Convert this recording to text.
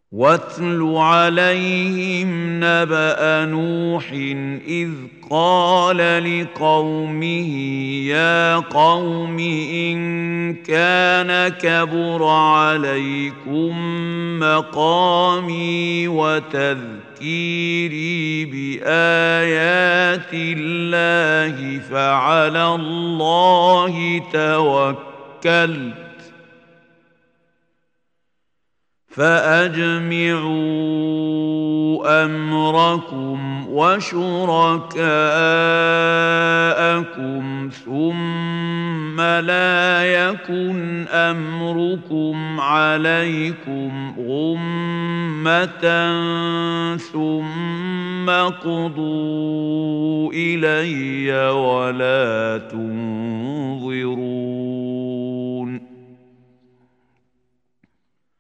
واتل عليهم نبأ نوح إذ قال لقومه يا قوم إن كان كبر عليكم مقامي وتذكيري بآيات الله فعلى الله توكلت فأجمعوا أمركم وشركاءكم ثم لا يكن أمركم عليكم غمة ثم قضوا إلي ولا تنظرون